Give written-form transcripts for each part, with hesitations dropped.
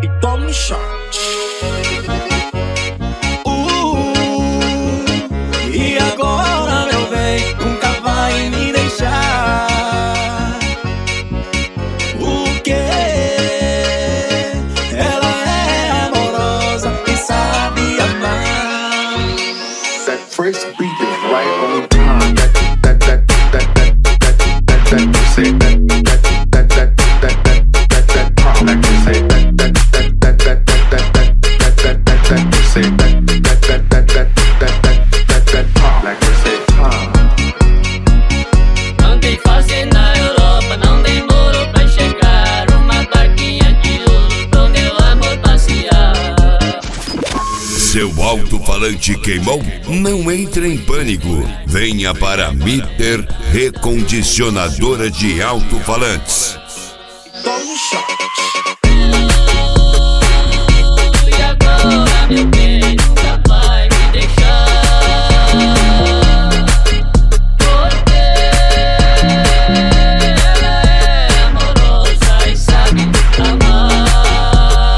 e toma um shot. E agora, meu bem, nunca vai me deixar. O quê? Ela é amorosa e sabe amar. That first beat is right on time. That you say that pop. Like you say that you say that pop. Like you say Não tem fase na Europa, não demorou pra chegar. Uma barquinha de ouro pro meu amor passear. Seu alto-falante queimou? Não entre em pânico. Venha para Mitter Recondicionadora de Alto-Falantes. Toma um shot. E agora, meu bem, nunca vai me deixar. Porque ela é amorosa e sabe amar.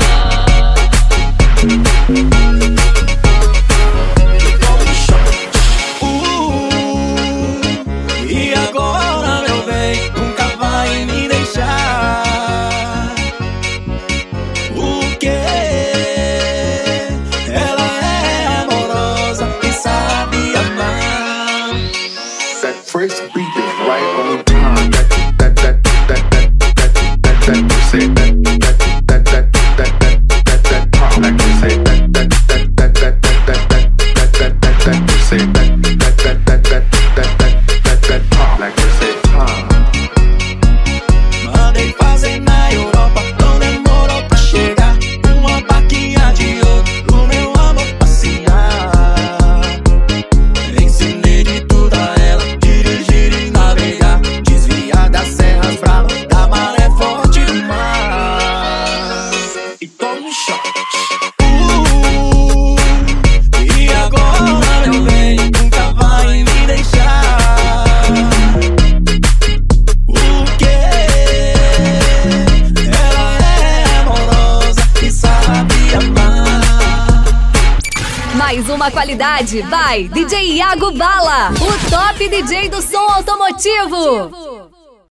Toma um shot. E agora, meu bem, nunca vai me deixar. O quê? Ela é amorosa e sabe amar. that first beat is right on time. That you say that pop. Like you say that you say that pop. Like you say Mandei fazer na Europa, não demorou pra chegar. Uma barquinha de ouro pro meu amor passear. Ensinei de tudo a ela, dirigir e navegar, desviar das serras bravas, da maré forte do mar. E toma um shot. E agora, meu bem, nunca vai me deixar. O quê? Ela é amorosa e sabe amar. Mais uma qualidade, vai DJ Iago Bala, o top DJ do som automotivo.